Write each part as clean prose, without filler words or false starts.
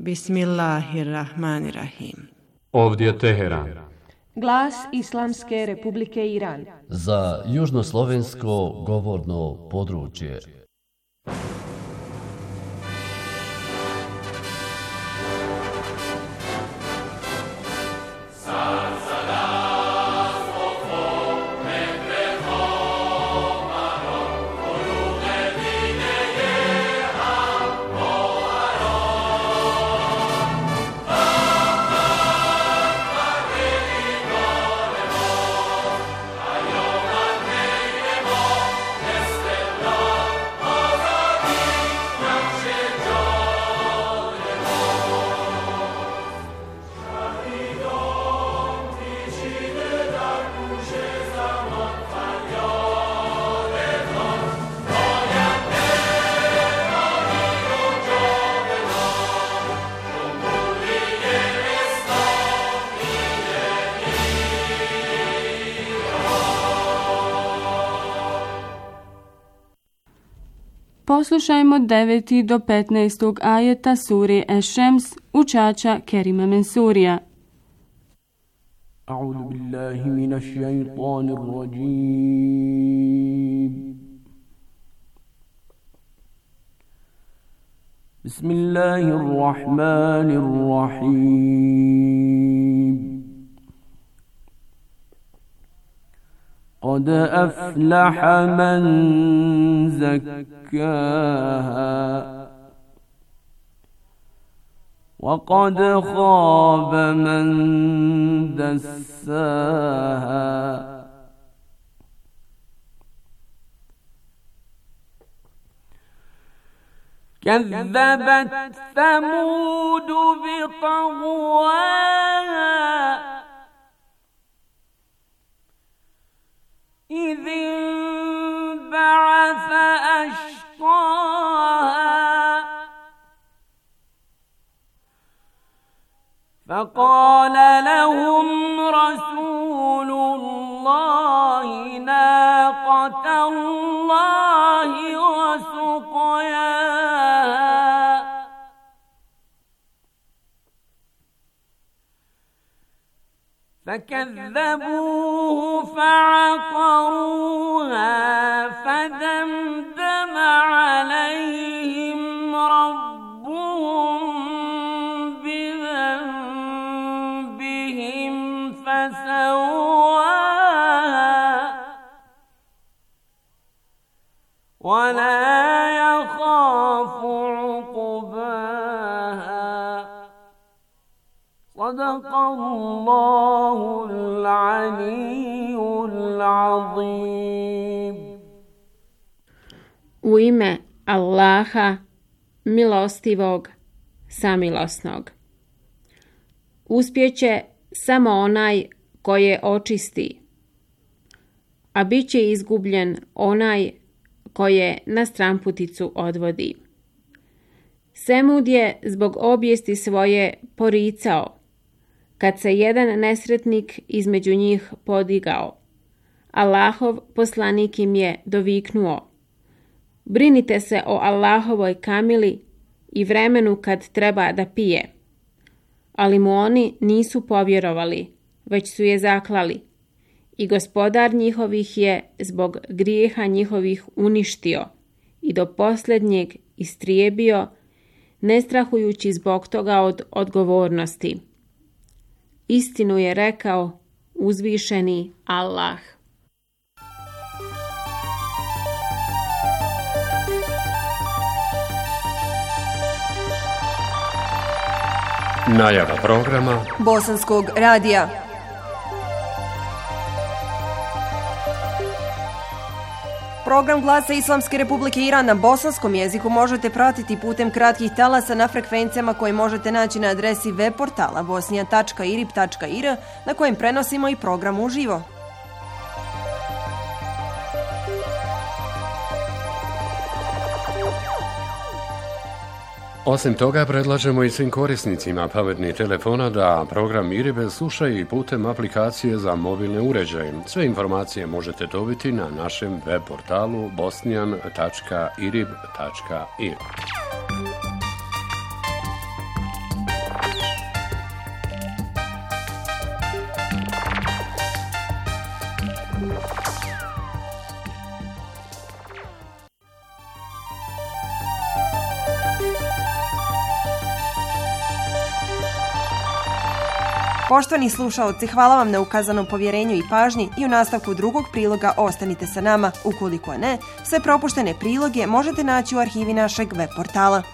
Bismillahirrahmanirrahim. Ovdje je Teheran. Glas Islamske Republike Iran. Za južnoslovensko govorno područje. Poslušajmo 9. do 15. ajeta sure Eš-Šems učača Kerima Mensurija. A'udhu billahi minash shaitanir rajim. Bismillahirrahmanirrahim. قد أفلح من زكاها وقد خاب من دساها كذبت ثمود بطغواها إذ انبعث أشقاها فقال لهم رسول الله ناقة الله وسقياها فكذبوه فعقروها فدمدم عليهم ربهم بذنبهم فسواها ولا يخاف عقباها صدق الله العلي العظيم. U ime Allaha, milostivog, samilosnog. Uspjeće samo onaj koje očisti, a bit će izgubljen onaj koje na stramputicu odvodi. Semud je zbog obijesti svoje poricao, kad se jedan nesretnik između njih podigao. Allahov poslanik im je doviknuo: brinite se o Allahovoj kamili i vremenu kad treba da pije. Ali mu oni nisu povjerovali, već su je zaklali. I Gospodar njihovih je zbog grijeha njihovih uništio i do posljednjeg istrijebio, ne strahujući zbog toga od odgovornosti. Istinu je rekao uzvišeni Allah. Najava programa Bosanskog radija. Program Glasa Islamske Republike Iran na bosanskom jeziku možete pratiti putem kratkih talasa na frekvencijama koje možete naći na adresi web portala bosnia.irib.ir na kojem prenosimo i program uživo. Osim toga, predlažemo i svim korisnicima pametnih telefona da program IRIB slušaju i putem aplikacije za mobilne uređaje. Sve informacije možete dobiti na našem web portalu bosnian.irib.ir. Poštovani slušaoci, hvala vam na ukazanom povjerenju i pažnji i u nastavku drugog priloga ostanite sa nama. Ukoliko ne, sve propuštene priloge možete naći u arhivi našeg web portala.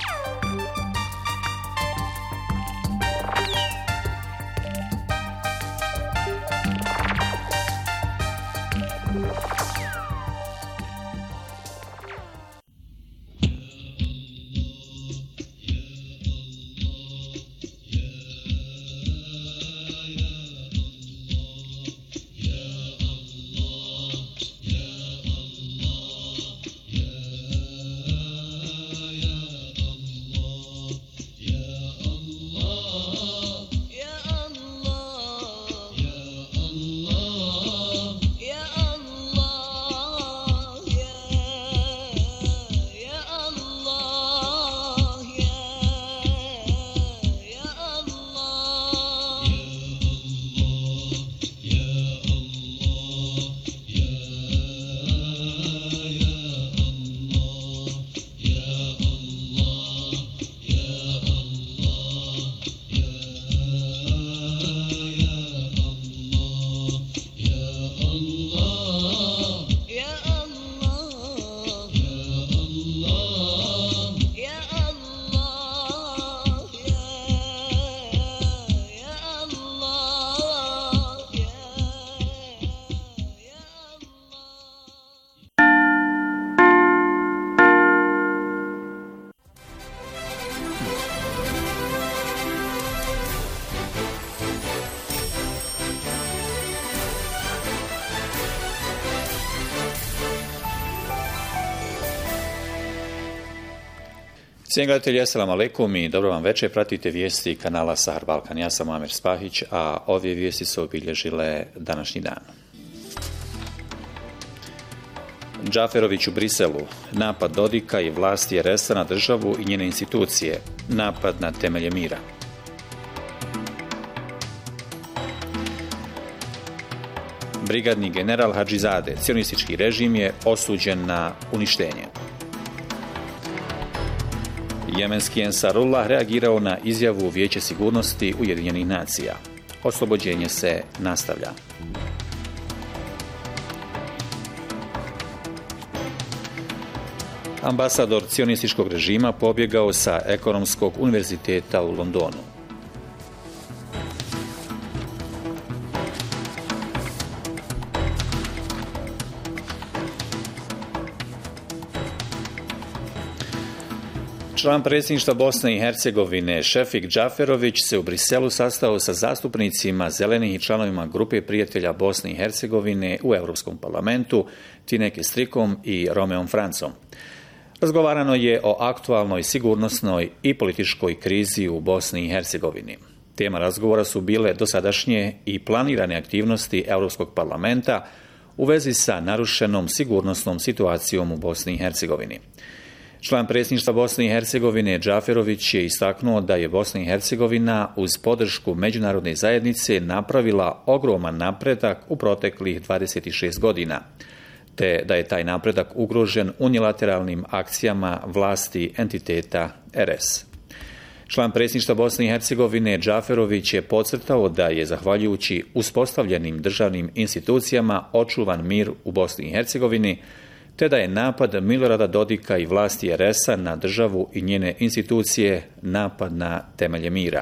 Cijenjeni gledatelji, assalamu alaikum i dobro vam večer. Pratite vijesti kanala Sahar Balkan. Ja sam Amer Spahić, a ove vijesti su obilježile današnji dan. Džaferović u Briselu. Napad Dodika i vlasti RS-a na državu i njene institucije. Napad na temelje mira. Brigadni general Hadžizade. Cionistički režim je osuđen na uništenje. Jemenski Ensarullah reagirao na izjavu Vijeća sigurnosti Ujedinjenih nacija. Oslobođenje se nastavlja. Ambasador cionističkog režima pobjegao sa Ekonomskog univerziteta u Londonu. Član predsjedništva Bosne i Hercegovine Šefik Džaferović se u Briselu sastao sa zastupnicima Zelenih i članovima grupe prijatelja Bosne i Hercegovine u Europskom parlamentu Tine Kestrikom i Romeom Francom. Razgovarano je o aktualnoj sigurnosnoj i političkoj krizi u Bosni i Hercegovini. Tema razgovora su bile dosadašnje i planirane aktivnosti Europskog parlamenta u vezi sa narušenom sigurnosnom situacijom u Bosni i Hercegovini. Član predsjedništva Bosne i Hercegovine Džaferović je istaknuo da je Bosna i Hercegovina uz podršku međunarodne zajednice napravila ogroman napredak u proteklih 26 godina, te da je taj napredak ugrožen unilateralnim akcijama vlasti entiteta RS. Član predsjedništva Bosne i Hercegovine Džaferović je podcrtao da je zahvaljujući uspostavljenim državnim institucijama očuvan mir u Bosni i Hercegovini, te da je napad Milorada Dodika i vlasti RS-a na državu i njene institucije napad na temelje mira.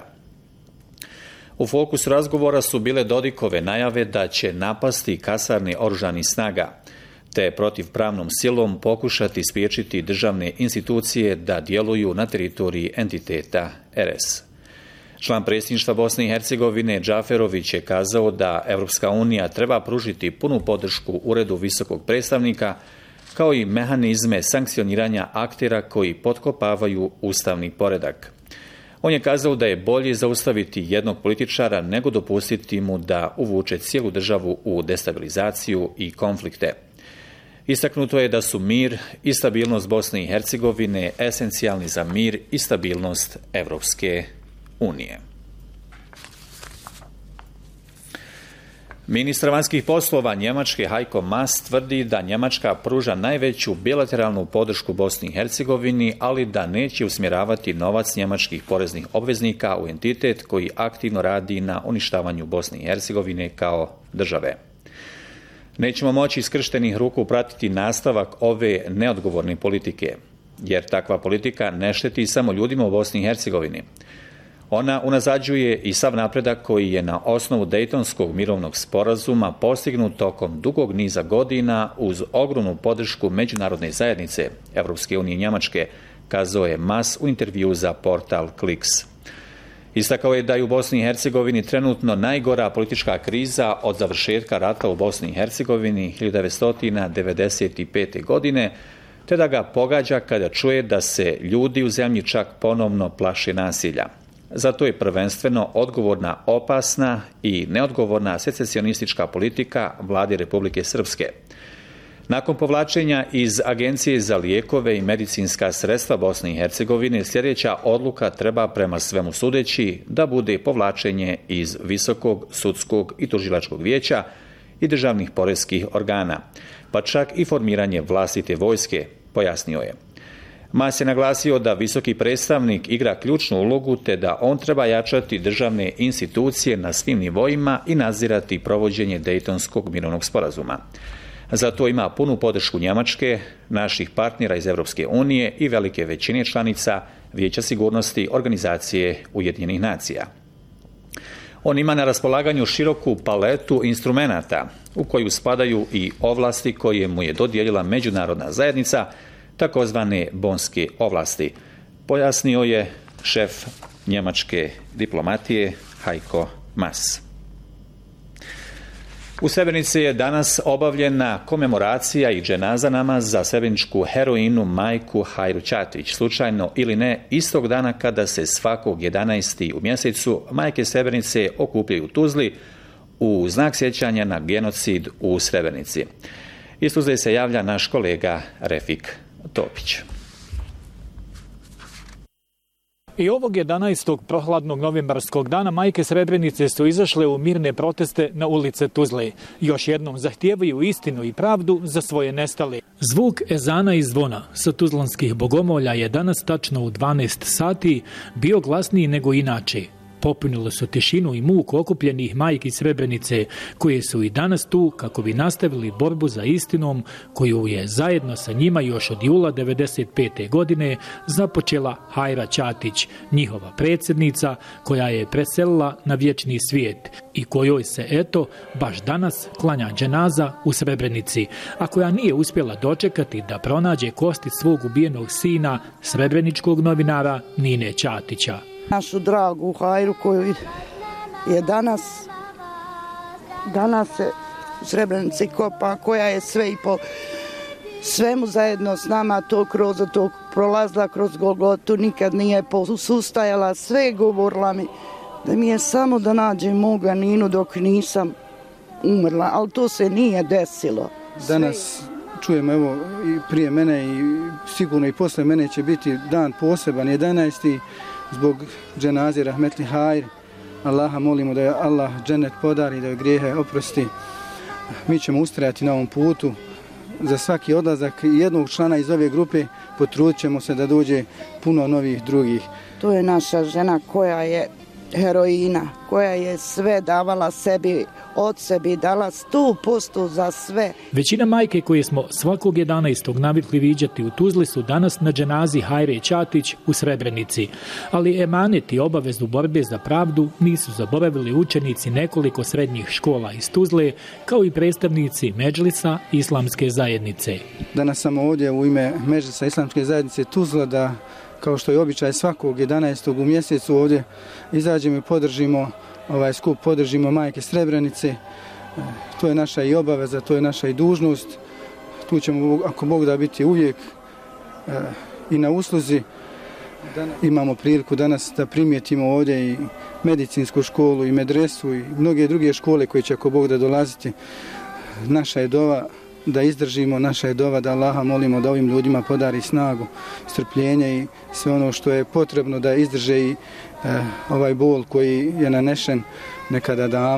U fokusu razgovora su bile Dodikove najave da će napasti kasarne oružanih snaga, te protivpravnom silom pokušati spriječiti državne institucije da djeluju na teritoriji entiteta RS. Član predsjedništva Bosne i Hercegovine Džaferović je kazao da Europska unija treba pružiti punu podršku Uredu visokog predstavnika, kao i mehanizme sankcioniranja aktera koji potkopavaju ustavni poredak. On je kazao da je bolje zaustaviti jednog političara nego dopustiti mu da uvuče cijelu državu u destabilizaciju i konflikte. Istaknuto je da su mir i stabilnost Bosne i Hercegovine esencijalni za mir i stabilnost Europske unije. Ministar vanjskih poslova Njemačke Heiko Maas tvrdi da Njemačka pruža najveću bilateralnu podršku Bosni i Hercegovini, ali da neće usmjeravati novac njemačkih poreznih obveznika u entitet koji aktivno radi na uništavanju Bosne i Hercegovine kao države. Nećemo moći iskrštenih ruku pratiti nastavak ove neodgovorne politike, jer takva politika ne šteti samo ljudima u Bosni i Hercegovini. Ona unazađuje i sav napredak koji je na osnovu Dejtonskog mirovnog sporazuma postignut tokom dugog niza godina uz ogromnu podršku međunarodne zajednice Europske unije i Njemačke, kazao je Maas u intervju za portal Kliks. Istakao je da je u Bosni i Hercegovini trenutno najgora politička kriza od završetka rata u Bosni i Hercegovini 1995. godine, te da ga pogađa kada čuje da se ljudi u zemlji čak ponovno plaše nasilja. Zato je prvenstveno odgovorna opasna i neodgovorna secesionistička politika vlade Republike Srpske. Nakon povlačenja iz Agencije za lijekove i medicinska sredstva Bosne i Hercegovine, sljedeća odluka treba prema svemu sudeći da bude povlačenje iz Visokog sudskog i tužilačkog vijeća i državnih poreskih organa, pa čak i formiranje vlastite vojske, pojasnio je. Maas je naglasio da visoki predstavnik igra ključnu ulogu te da on treba jačati državne institucije na svim nivoima i nadzirati provođenje Dejtonskog mirovnog sporazuma. Zato ima punu podršku Njemačke, naših partnera iz Europske unije i velike većine članica Vijeća sigurnosti Organizacije Ujedinjenih nacija. On ima na raspolaganju široku paletu instrumenata u koju spadaju i ovlasti koje mu je dodijelila međunarodna zajednica, takozvane bonske ovlasti, pojasnio je šef njemačke diplomatije Heiko Maas. U Srebrenici je danas obavljena komemoracija i dženaza namaz za srebreničku heroinu majku Hajru Ćatić. Slučajno ili ne, istog dana kada se svakog 11. u mjesecu majke Srebrenice okupljaju u Tuzli u znak sjećanja na genocid u Srebrenici. Iz Tuzle se javlja naš kolega Refik Topić. I ovog 11. prohladnog novembarskog dana majke Srebrenice su izašle u mirne proteste na ulice Tuzle. Još jednom zahtijevaju istinu i pravdu za svoje nestale. Zvuk ezana i zvona sa tuzlanskih bogomolja je danas tačno u 12 sati bio glasniji nego inače. Popunilo su tišinu i muk okupljenih majki Srebrenice, koje su i danas tu kako bi nastavili borbu za istinom koju je zajedno sa njima još od jula 1995. godine započela Hajra Ćatić, njihova predsjednica koja je preselila na vječni svijet i kojoj se eto baš danas klanja dženaza u Srebrenici, a koja nije uspjela dočekati da pronađe kosti svog ubijenog sina, srebreničkog novinara Nine Ćatića. Našu dragu Hajru koju je danas se u Srebrenici kopa, koja je sve i po svemu zajedno s nama to prolazila kroz Golgotu, nikad nije posustajala, sve govorila mi da mi je samo da nađem moga Ninu dok nisam umrla, ali to se nije desilo. Danas čujemo, evo, i prije mene i sigurno i posle mene će biti dan poseban, 11. zbog dženaze rahmetli Hajr. Allaha molimo da je Allah džennet podari, da je grijehe oprosti. Mi ćemo ustrajati na ovom putu. Za svaki odlazak jednog člana iz ove grupe potrudit ćemo se da dođe puno novih drugih. To je naša žena koja je heroina, koja je sve davala sebi, od sebi, dala 100% za sve. Većina majke koje smo svakog 11. navikli viđati u Tuzli su danas na dženazi Hajre Ćatić u Srebrenici. Ali emanet i obavezu borbe za pravdu nisu zaboravili učenici nekoliko srednjih škola iz Tuzle, kao i predstavnici Medžlisa Islamske zajednice. Danas sam ovdje u ime Medžlisa Islamske zajednice Tuzla da, kao što je običaj svakog 11. u mjesecu, ovdje izađemo i podržimo ovaj skup, podržimo majke Srebrenice. To je naša i obaveza, to je naša i dužnost. Tu ćemo, ako Bog da, biti uvijek i na usluzi. Imamo priliku danas da primijetimo ovdje i medicinsku školu i medresu i mnoge druge škole koje će, ako Bog da, dolaziti. Naša je dova da izdržimo, naša je dova da Allaha molimo da ovim ljudima podari snagu, strpljenje i sve ono što je potrebno da izdrže i ovaj bol koji je nanešen nekada davno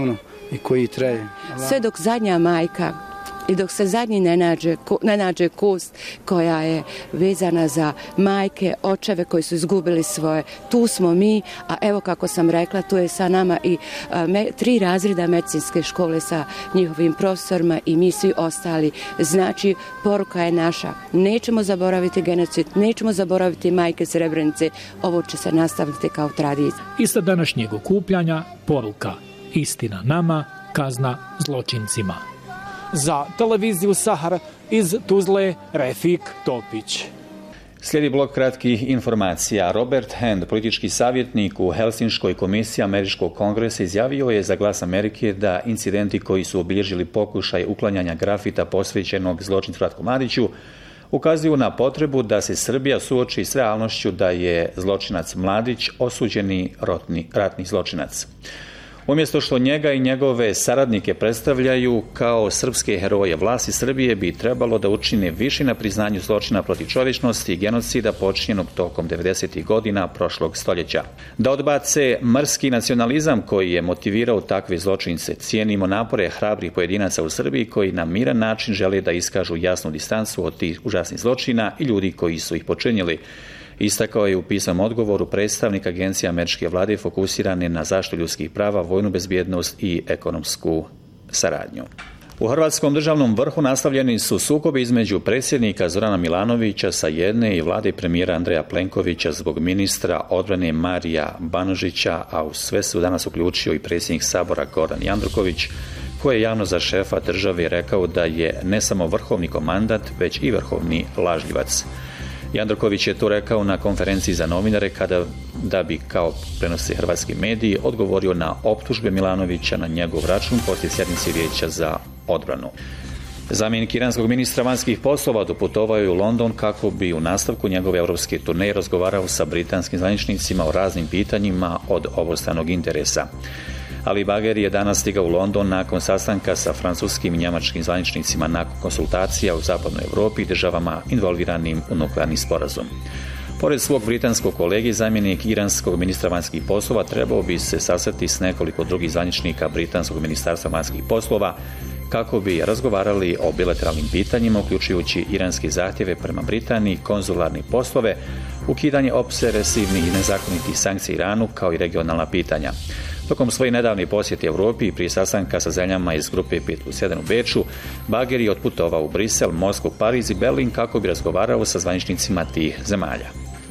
i koji traje. Sve dok zadnja majka i dok se zadnji ne nađe kost koja je vezana za majke, očeve koji su izgubili svoje, tu smo mi, a evo kako sam rekla, tu je sa nama i 3 razreda medicinske škole sa njihovim profesorima i mi svi ostali. Znači, poruka je naša, nećemo zaboraviti genocid, nećemo zaboraviti majke Srebrenice, ovo će se nastaviti kao tradicija. I sa današnjeg okupljanja poruka: istina nama, kazna zločincima. Za televiziju Sahar iz Tuzle, Refik Topić. Slijedi blok kratkih informacija. Robert Hand, politički savjetnik u Helsinškoj komisiji Američkog kongresa, izjavio je za Glas Amerike da incidenti koji su obilježili pokušaj uklanjanja grafita posvećenog zločincu Ratku Mladiću ukazuju na potrebu da se Srbija suoči s realnošću da je zločinac Mladić osuđeni ratni zločinac. Umjesto što njega i njegove saradnike predstavljaju kao srpske heroje, vlasti Srbije bi trebalo da učine više na priznanju zločina protiv čovječnosti i genocida počinjenog tokom 90. godina prošlog stoljeća. Da odbace mrski nacionalizam koji je motivirao takve zločince. Cijenimo napore hrabrih pojedinaca u Srbiji koji na miran način žele da iskažu jasnu distancu od tih užasnih zločina i ljudi koji su ih počinili. Istakao je u pisanom odgovoru predstavnik agencije američke vlade fokusirane na zaštitu ljudskih prava, vojnu bezbjednost i ekonomsku saradnju. U hrvatskom državnom vrhu nastavljeni su sukobi između predsjednika Zorana Milanovića sa jedne i vlade premijera Andreja Plenkovića zbog ministra odbrane Marija Banožića, a u sve se danas uključio i predsjednik Sabora Gordan Jandroković, koji je javno za šefa države rekao da je ne samo vrhovni komandant, već i vrhovni lažljivac. Jandroković je to rekao na konferenciji za novinare da bi, kao prenose hrvatski mediji, odgovorio na optužbe Milanovića na njegov račun poslije sjednice Vijeća za odbranu. Zamjenik iranskog ministra vanjskih poslova doputovao je u London kako bi u nastavku njegove europske turneje razgovarao sa britanskim zvaničnicima o raznim pitanjima od obostranog interesa. Ali Bagher je danas stigao u London nakon sastanka sa francuskim i njemačkim zvaničnicima nakon konsultacija u zapadnoj Europi i državama involviranim u nuklearni sporazum. Pored svog britanskog kolege, zamjenik iranskog ministra vanjskih poslova trebao bi se sastati s nekoliko drugih zvaničnika britanskog ministarstva vanjskih poslova kako bi razgovarali o bilateralnim pitanjima, uključujući iranske zahtjeve prema Britaniji, konzularne poslove, ukidanje opsesivnih i nezakonitih sankcija Iranu, kao i regionalna pitanja. Tokom svoje nedavne posjete Europi i prije sastanka sa zemljama iz grupe 5+1 u Beču, Bagher je otputovao u Brisel, Moskvu, Pariz i Berlin kako bi razgovarao sa zvaničnicima tih zemalja.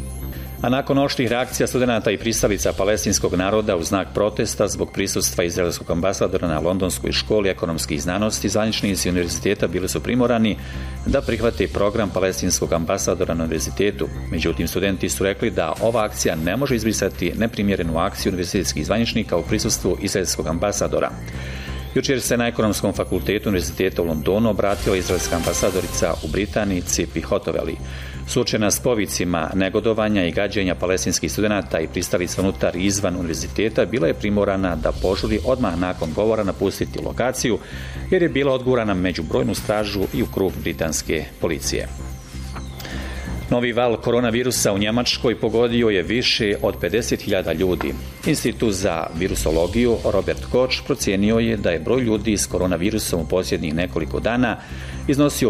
A nakon oštrih reakcija studenata i pristalica palestinskog naroda u znak protesta zbog prisustva izraelskog ambasadora na Londonskoj školi ekonomskih znanosti, zvaničnici univerziteta bili su primorani da prihvate program palestinskog ambasadora na univerzitetu. Međutim, studenti su rekli da ova akcija ne može izbrisati neprimjerenu akciju univerzitetskih zvaničnika u prisustvu izraelskog ambasadora. Jučer se na Ekonomskom fakultetu univerziteta u Londonu obratila izraelska ambasadorica u Britaniji Tzipi Hotovely. Suočena s povicima negodovanja i gađenja palestinskih studenata i pristalica unutar i izvan univerziteta, bila je primorana da požuri odmah nakon govora napustiti lokaciju jer je bila odgurana među brojnu stražu i u krug britanske policije. Novi val koronavirusa u Njemačkoj pogodio je više od 50.000 ljudi. Institut za virusologiju Robert Koch procijenio je da je broj ljudi s koronavirusom u posljednjih nekoliko dana iznosio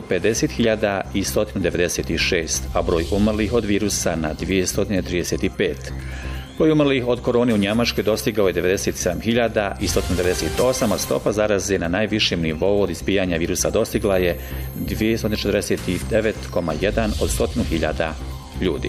50.196, a broj umrlih od virusa na 235. Broj umrlih od korone u Njemačkoj dostigao je 97.198, a stopa zaraze na najvišem nivou od izbijanja virusa dostigla je 249,1 od 100.000 ljudi.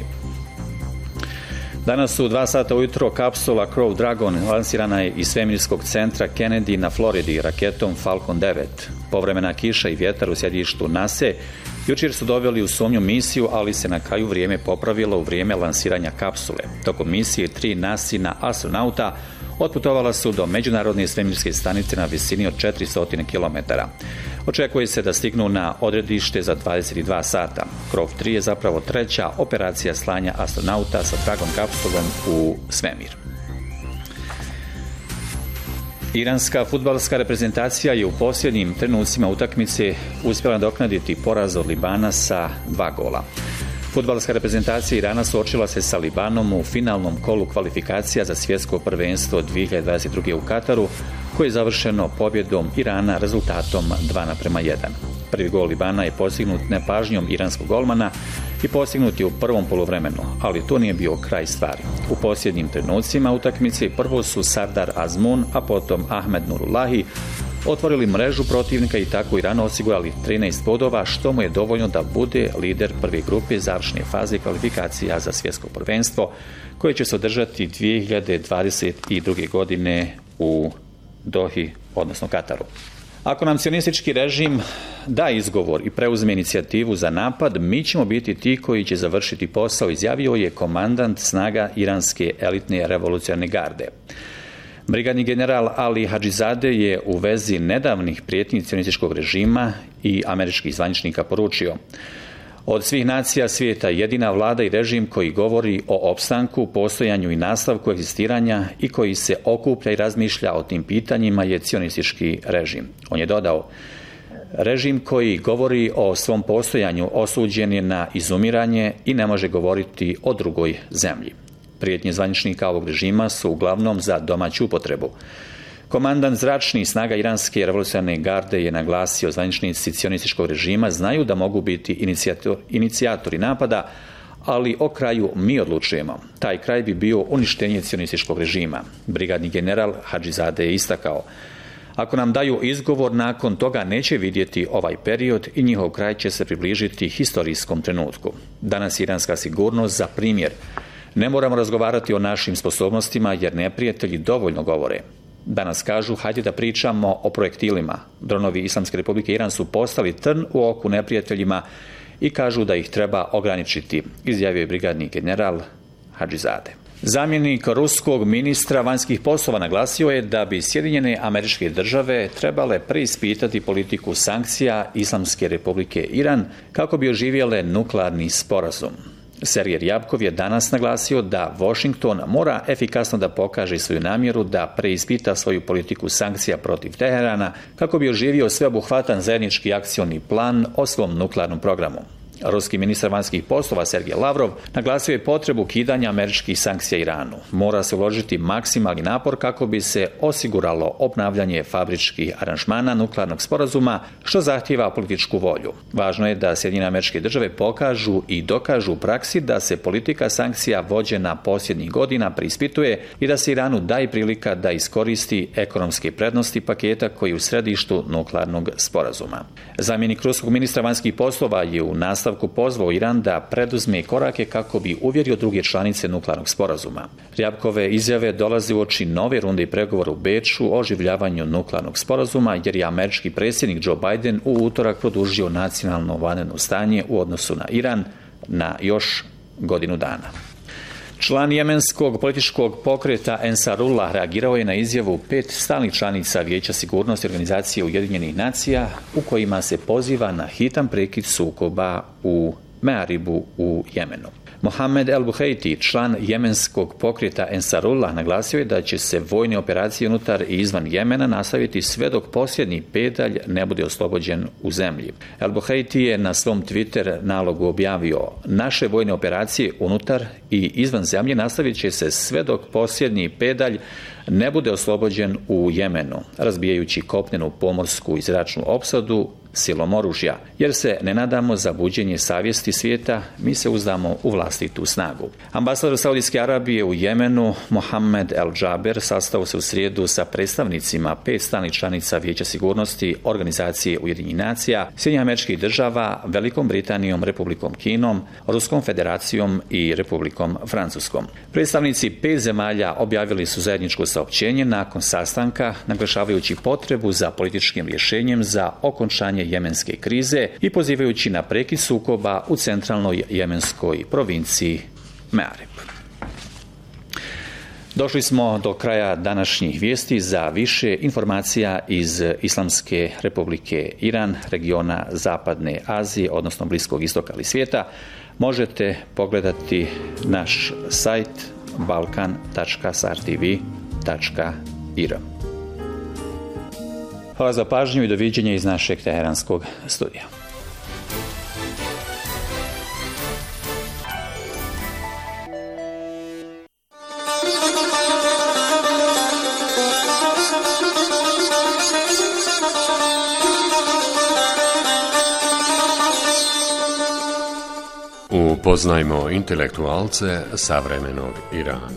Danas u 2 sata ujutro kapsula Crew Dragon lansirana je iz svemirskog centra Kennedy na Floridi raketom Falcon 9. Povremena kiša i vjetar u sjedištu NASA jučer su doveli u sumnju misiju, ali se na kraju vrijeme popravilo u vrijeme lansiranja kapsule. Tokom misije 3 NASA astronauta otputovala su do međunarodne svemirske stanice na visini od 400 km. Očekuje se da stignu na odredište za 22 sata. Crew 3 je zapravo treća operacija slanja astronauta sa Dragon kapsulom u svemir. Iranska fudbalska reprezentacija je u posljednjim trenucima utakmice uspjela nadoknaditi poraz od Libana sa 2 gola. Fudbalska reprezentacija Irana suočila se sa Libanom u finalnom kolu kvalifikacija za svjetsko prvenstvo 2022. u Kataru koje je završeno pobjedom Irana rezultatom 2:1. Prvi gol Libana je postignut nepažnjom iranskog golmana i postignut je u prvom poluvremenu, ali to nije bio kraj stvari. U posljednjim trenucima utakmice prvo su Sardar Azmoun, a potom Ahmed Nurullahi otvorili mrežu protivnika i tako Iranu osigurali 13 bodova, što mu je dovoljno da bude lider prve grupe završne faze kvalifikacija za svjetsko prvenstvo, koje će se održati 2022. godine u Dohi, odnosno Kataru. Ako nam sionistički režim da izgovor i preuzme inicijativu za napad, mi ćemo biti ti koji će završiti posao, izjavio je komandant snaga iranske elitne revolucionarne garde. Brigadni general Ali Hadžizade je u vezi nedavnih prijetnji sionističkog režima i američkih zvaničnika poručio: od svih nacija svijeta jedina vlada i režim koji govori o opstanku, postojanju i nastavku egzistiranja i koji se okuplja i razmišlja o tim pitanjima je sionistički režim. On je dodao: režim koji govori o svom postojanju osuđen je na izumiranje i ne može govoriti o drugoj zemlji. Prijetnje zvaničnika ovog režima su uglavnom za domaću upotrebu. Komandant zračnih snaga iranske revolucionarne garde je naglasio: zvaničnici sionističkog režima znaju da mogu biti inicijatori napada, ali o kraju mi odlučujemo. Taj kraj bi bio uništenje sionističkog režima. Brigadni general Hadžizade je istakao: ako nam daju izgovor, nakon toga neće vidjeti ovaj period i njihov kraj će se približiti historijskom trenutku. Danas iranska sigurnost za primjer. Ne moramo razgovarati o našim sposobnostima jer neprijatelji dovoljno govore. Danas kažu: hajde da pričamo o projektilima. Dronovi Islamske Republike Iran su postali trn u oku neprijateljima i kažu da ih treba ograničiti, izjavio je brigadni general Hadžizade. Zamjenik ruskog ministra vanjskih poslova naglasio je da bi Sjedinjene Američke Države trebale preispitati politiku sankcija Islamske Republike Iran kako bi oživjele nuklearni sporazum. Sergej Ryabkov je danas naglasio da Washington mora efikasno da pokaže svoju namjeru da preispita svoju politiku sankcija protiv Teherana kako bi oživio sveobuhvatan zajednički akcioni plan o svom nuklearnom programu. Ruski ministar vanjskih poslova Sergej Lavrov naglasio je potrebu ukidanja američkih sankcija Iranu. Mora se uložiti maksimalni napor kako bi se osiguralo obnavljanje fabričkih aranžmana nuklearnog sporazuma, što zahtijeva političku volju. Važno je da Sjedinjene Američke Države pokažu i dokažu u praksi da se politika sankcija vođena posljednjih godina preispituje i da se Iranu daje prilika da iskoristi ekonomske prednosti paketa koji je u središtu nuklearnog sporazuma. Zamjenik ruskog ministra vanjskih poslova je u nastavku pozvao Iran da preduzme korake kako bi uvjerio druge članice nuklearnog sporazuma. Ryabkove izjave dolaze uoči nove runde i pregovora u Beču o oživljavanju nuklearnog sporazuma, jer je američki predsjednik Joe Biden u utorak produžio nacionalno vanredno stanje u odnosu na Iran na još godinu dana. Član jemenskog političkog pokreta Ensarullah reagirao je na izjavu 5 stalnih članica Vijeća sigurnosti Organizacije Ujedinjenih nacija u kojima se poziva na hitan prekid sukoba u Mearibu u Jemenu. Mohamed El Buheiti, član jemenskog pokreta Ensarullah, naglasio je da će se vojne operacije unutar i izvan Jemena nastaviti sve dok posljednji pedalj ne bude oslobođen u zemlji. El Buheiti je na svom Twitter nalogu objavio: naše vojne operacije unutar i izvan zemlje nastavit će se sve dok posljednji pedalj ne bude oslobođen u Jemenu, razbijajući kopnenu, pomorsku i zračnu opsadu silom oružja, jer se ne nadamo za buđenje savjesti svijeta, mi se uzdamo u vlastitu snagu. Ambasador Saudijske Arabije u Jemenu Mohamed El Džaber sastao se u srijedu sa predstavnicima 5 stalnih članica Vijeća sigurnosti Organizacije Ujedinjenih nacija, Sjedinjenih Američkih Država, Velikom Britanijom, Republikom Kinom, Ruskom Federacijom i Republikom Francuskom. Predstavnici 5 zemalja objavili su zajedničko saopćenje nakon sastanka, naglašavajući potrebu za političkim rješenjem za okončanje jemenske krize i pozivajući na prekid sukoba u centralnoj jemenskoj provinciji Mearib. Došli smo do kraja današnjih vijesti. Za više informacija iz Islamske Republike Iran, regiona Zapadne Azije, odnosno Bliskog istoka ili svijeta, možete pogledati naš sajt balkan.sartv.ir. Hvala za pažnju i doviđenja iz našeg teheranskog studija. Upoznajmo intelektualce savremenog Irana.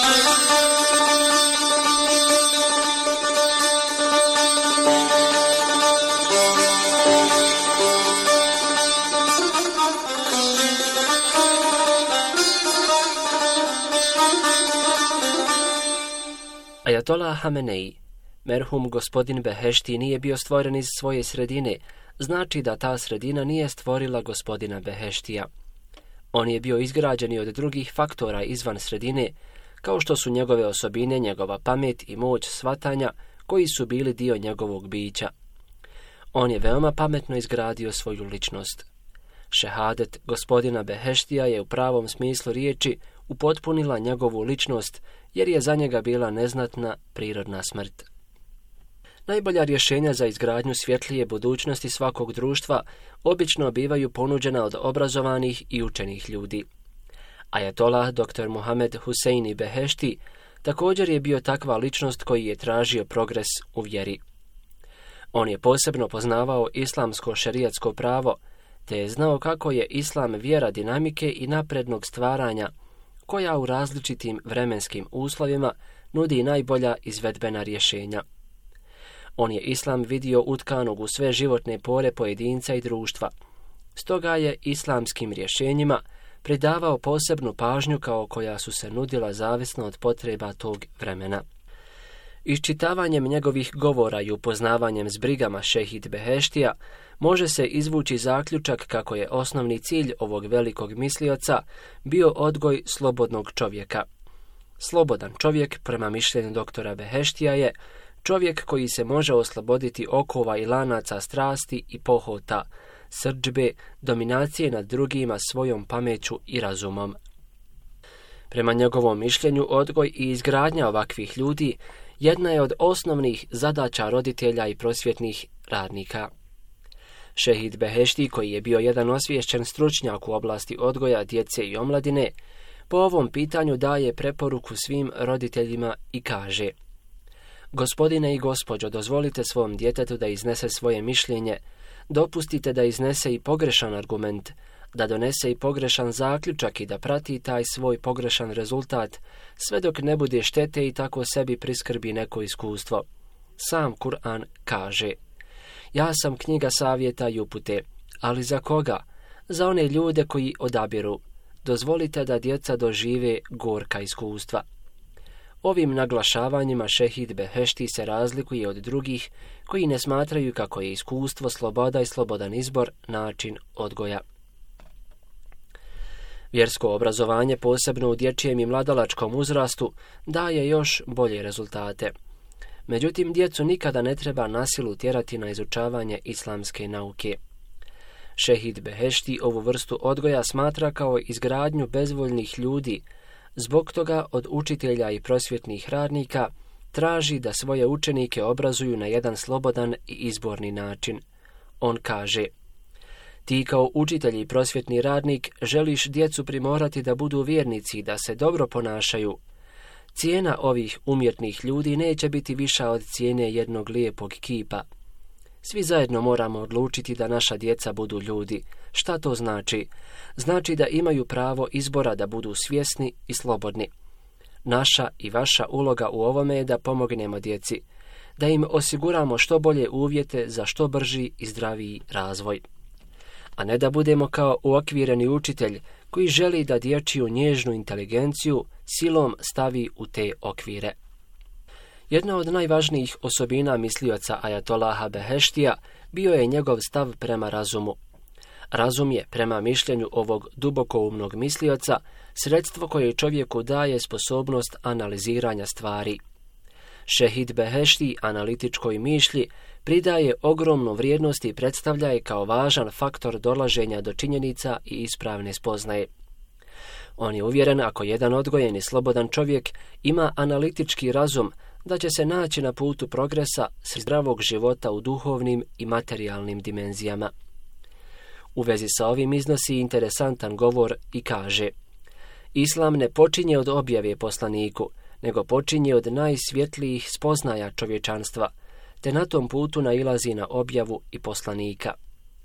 Ajatola Hamenei, merhum gospodin Behešti, nije bio stvoren iz svoje sredine, znači da ta sredina nije stvorila gospodina Beheštija. On je bio izgrađen od drugih faktora izvan sredine, kao što su njegove osobine, njegova pamet i moć shvatanja, koji su bili dio njegovog bića. On je veoma pametno izgradio svoju ličnost. Šehadet gospodina Beheštija je u pravom smislu riječi upotpunila njegovu ličnost, jer je za njega bila neznatna prirodna smrt. Najbolja rješenja za izgradnju svjetlije budućnosti svakog društva obično bivaju ponuđena od obrazovanih i učenih ljudi. Ajatolah dr. Muhammed Huseini Behešti također je bio takva ličnost koji je tražio progres u vjeri. On je posebno poznavao islamsko šerijatsko pravo, te je znao kako je islam vjera dinamike i naprednog stvaranja, koja u različitim vremenskim uslovima nudi najbolja izvedbena rješenja. On je islam vidio utkanog u sve životne pore pojedinca i društva. Stoga je islamskim rješenjima pridavao posebnu pažnju kao koja su se nudila zavisno od potreba tog vremena. Iščitavanjem njegovih govora i upoznavanjem s brigama šehid Beheštija može se izvući zaključak kako je osnovni cilj ovog velikog mislioca bio odgoj slobodnog čovjeka. Slobodan čovjek, prema mišljenju doktora Beheštija, je čovjek koji se može osloboditi okova i lanaca strasti i pohota, srdžbe, dominacije nad drugima svojom pameću i razumom. Prema njegovom mišljenju, odgoj i izgradnja ovakvih ljudi jedna je od osnovnih zadaća roditelja i prosvjetnih radnika. Šehid Behešti, koji je bio jedan osviješćen stručnjak u oblasti odgoja djece i omladine, po ovom pitanju daje preporuku svim roditeljima i kaže: Gospodine i gospođo, dozvolite svom djetetu da iznese svoje mišljenje, dopustite da iznese i pogrešan argument, da donese i pogrešan zaključak i da prati taj svoj pogrešan rezultat, sve dok ne bude štete i tako sebi priskrbi neko iskustvo. Sam Kur'an kaže: Ja sam knjiga savjeta i upute, ali za koga? Za one ljude koji odabiru. Dozvolite da djeca dožive gorka iskustva. Ovim naglašavanjima šehid Behešti se razlikuje od drugih koji ne smatraju kako je iskustvo, sloboda i slobodan izbor način odgoja. Vjersko obrazovanje, posebno u dječjem i mladalačkom uzrastu, daje još bolje rezultate. Međutim, djecu nikada ne treba nasilu tjerati na izučavanje islamske nauke. Šehid Behešti ovu vrstu odgoja smatra kao izgradnju bezvoljnih ljudi. Zbog toga od učitelja i prosvjetnih radnika traži da svoje učenike obrazuju na jedan slobodan i izborni način. On kaže: Ti kao učitelj i prosvjetni radnik želiš djecu primorati da budu vjernici i da se dobro ponašaju. Cijena ovih umjetnih ljudi neće biti viša od cijene jednog lijepog kipa. Svi zajedno moramo odlučiti da naša djeca budu ljudi. Šta to znači? Znači da imaju pravo izbora, da budu svjesni i slobodni. Naša i vaša uloga u ovome je da pomognemo djeci, da im osiguramo što bolje uvjete za što brži i zdraviji razvoj. A ne da budemo kao uokvireni učitelj koji želi da dječju nježnu inteligenciju silom stavi u te okvire. Jedna od najvažnijih osobina mislioca Ajatolaha Beheštija bio je njegov stav prema razumu. Razum je, prema mišljenju ovog dubokoumnog mislioca, sredstvo koje čovjeku daje sposobnost analiziranja stvari. Šehid Behešti analitičkoj mišlji pridaje ogromnu vrijednost i predstavlja je kao važan faktor dolaženja do činjenica i ispravne spoznaje. On je uvjeren, ako jedan odgojen i slobodan čovjek ima analitički razum, da će se naći na putu progresa zdravog života u duhovnim i materijalnim dimenzijama. U vezi sa ovim iznosi interesantan govor i kaže: Islam ne počinje od objave poslaniku, nego počinje od najsvjetlijih spoznaja čovječanstva, te na tom putu nailazi na objavu i poslanika.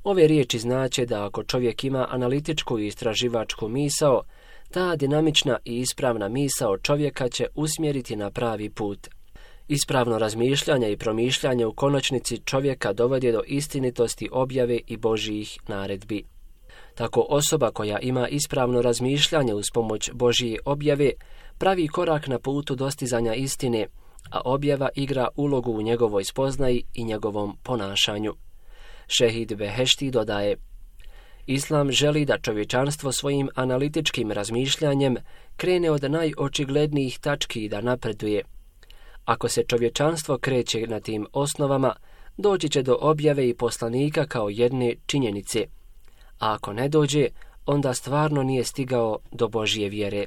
Ove riječi znače da ako čovjek ima analitičku i istraživačku misao, ta dinamična i ispravna misao čovjeka će usmjeriti na pravi put. Ispravno razmišljanje i promišljanje u konačnici čovjeka dovodi do istinitosti objave i Božjih naredbi. Tako osoba koja ima ispravno razmišljanje uz pomoć Božje objave pravi korak na putu dostizanja istine, a objava igra ulogu u njegovoj spoznaji i njegovom ponašanju. Šehid Behešti dodaje: Islam želi da čovječanstvo svojim analitičkim razmišljanjem krene od najočiglednijih tački i da napreduje. Ako se čovječanstvo kreće na tim osnovama, doći će do objave i poslanika kao jedne činjenice, a ako ne dođe, onda stvarno nije stigao do Božje vjere.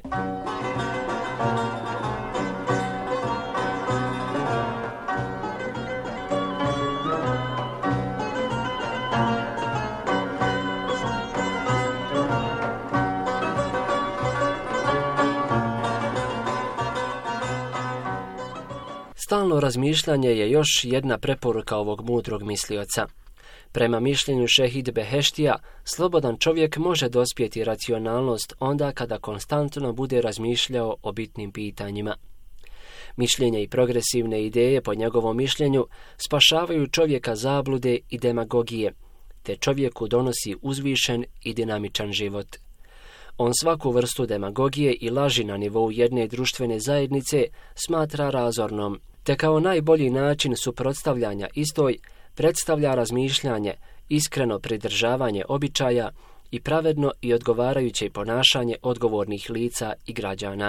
Stalno razmišljanje je još jedna preporuka ovog mudrog mislioca. Prema mišljenju Šehid Beheštija, slobodan čovjek može dospjeti racionalnost onda kada konstantno bude razmišljao o bitnim pitanjima. Mišljenje i progresivne ideje, po njegovom mišljenju, spašavaju čovjeka zablude i demagogije, te čovjeku donosi uzvišen i dinamičan život. On svaku vrstu demagogije i laži na nivou jedne društvene zajednice smatra razornom, te kao najbolji način suprotstavljanja istoj predstavlja razmišljanje, iskreno pridržavanje običaja i pravedno i odgovarajuće ponašanje odgovornih lica i građana.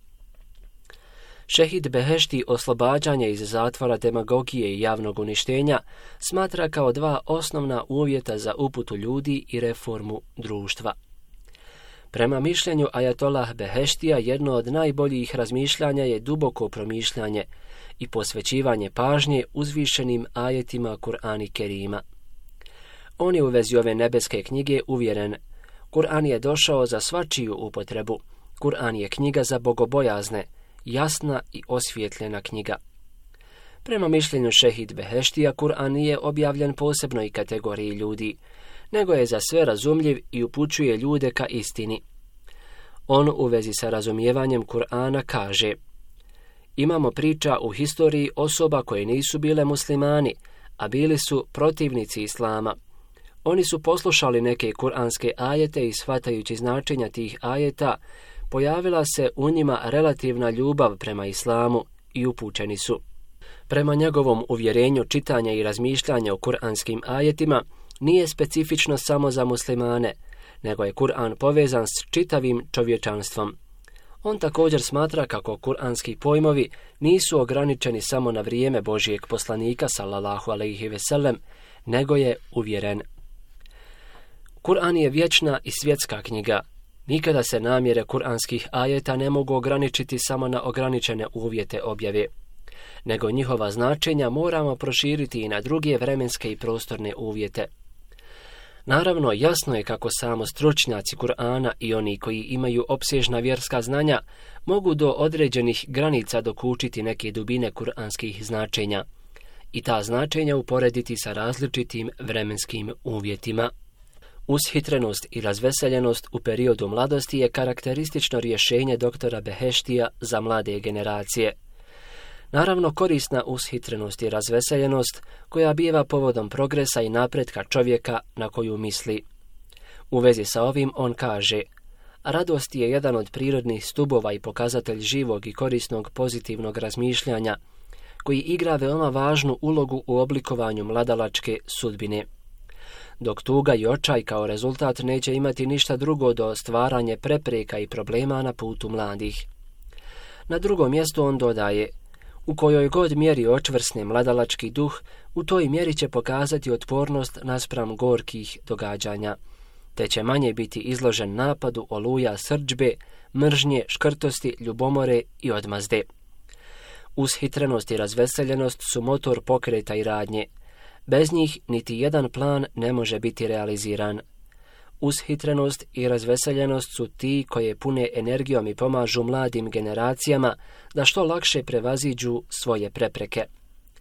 Šehid Behešti oslobađanje iz zatvora demagogije i javnog uništenja smatra kao dva osnovna uvjeta za uputu ljudi i reformu društva. Prema mišljenju Ajatolah Beheštija, jedno od najboljih razmišljanja je duboko promišljanje i posvećivanje pažnje uzvišenim ajetima Kur'ana Kerima. On je u vezi ove nebeske knjige uvjeren: Kur'an je došao za svačiju upotrebu, Kur'an je knjiga za bogobojazne, jasna i osvjetljena knjiga. Prema mišljenju Šehid Beheštija, Kur'an nije objavljen posebnoj kategoriji ljudi, nego je za sve razumljiv i upućuje ljude ka istini. On u vezi sa razumijevanjem Kur'ana kaže: Imamo priča u historiji osoba koje nisu bile muslimani, a bili su protivnici islama. Oni su poslušali neke kuranske ajete i shvatajući značenja tih ajeta, pojavila se u njima relativna ljubav prema islamu i upućeni su. Prema njegovom uvjerenju, čitanje i razmišljanje o kuranskim ajetima nije specifično samo za muslimane, nego je Kur'an povezan s čitavim čovječanstvom. On također smatra kako kuranski pojmovi nisu ograničeni samo na vrijeme Božijeg poslanika sallallahu alejhi ve sellem, nego je uvjeren: Kur'an je vječna i svjetska knjiga. Nikada se namjere kuranskih ajeta ne mogu ograničiti samo na ograničene uvjete objave, nego njihova značenja moramo proširiti i na druge vremenske i prostorne uvjete. Naravno, jasno je kako samo stručnjaci Kur'ana i oni koji imaju opsežna vjerska znanja mogu do određenih granica dokučiti neke dubine kuranskih značenja i ta značenja uporediti sa različitim vremenskim uvjetima. Ushitrenost i razveseljenost u periodu mladosti je karakteristično rješenje doktora Beheštija za mlade generacije. Naravno, korisna ushitrenost i razveseljenost koja biva povodom progresa i napretka čovjeka na koju misli. U vezi sa ovim on kaže: radost je jedan od prirodnih stubova i pokazatelj živog i korisnog pozitivnog razmišljanja, koji igra veoma važnu ulogu u oblikovanju mladalačke sudbine. Dok tuga i očaj kao rezultat neće imati ništa drugo do stvaranje prepreka i problema na putu mladih. Na drugom mjestu on dodaje: u kojoj god mjeri očvrsne mladalački duh, u toj mjeri će pokazati otpornost naspram gorkih događanja, te će manje biti izložen napadu oluja srdžbe, mržnje, škrtosti, ljubomore i odmazde. Ushitrenost i razveseljenost su motor pokreta i radnje. Bez njih niti jedan plan ne može biti realiziran. Ushitrenost i razveseljenost su ti koje pune energijom i pomažu mladim generacijama da što lakše prevaziđu svoje prepreke.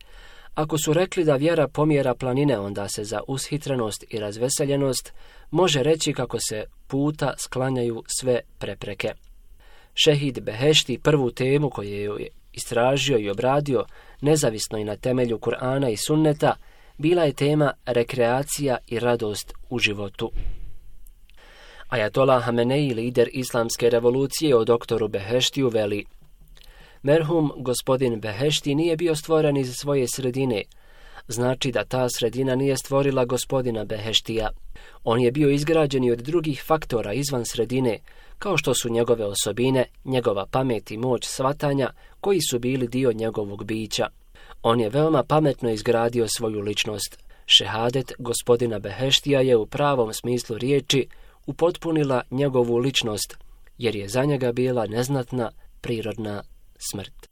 Ako su rekli da vjera pomjera planine, onda se za ushitrenost i razveseljenost može reći kako se puta sklanjaju sve prepreke. Šehid Behešti prvu temu koju je istražio i obradio, nezavisno i na temelju Kur'ana i sunneta, bila je tema rekreacija i radost u životu. Ajatola Hamenei, lider islamske revolucije, o doktoru Beheštiju veli: merhum gospodin Behešti nije bio stvoren iz svoje sredine, znači da ta sredina nije stvorila gospodina Beheštija. On je bio izgrađen i od drugih faktora izvan sredine, kao što su njegove osobine, njegova pamet i moć shvatanja, koji su bili dio njegovog bića. On je veoma pametno izgradio svoju ličnost. Šehadet gospodina Beheštija je u pravom smislu riječi upotpunila njegovu ličnost, jer je za njega bila neznatna prirodna smrt.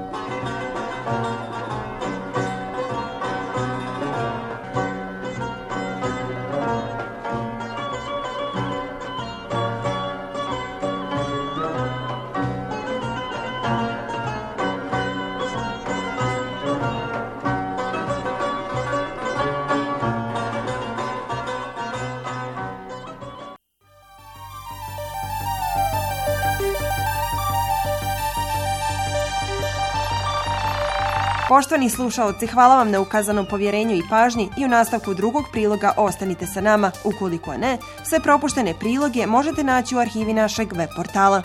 Poštovani slušaoci, hvala vam na ukazanom povjerenju i pažnji i u nastavku drugog priloga ostanite sa nama. Ukoliko ne, sve propuštene priloge možete naći u arhivi našeg web portala.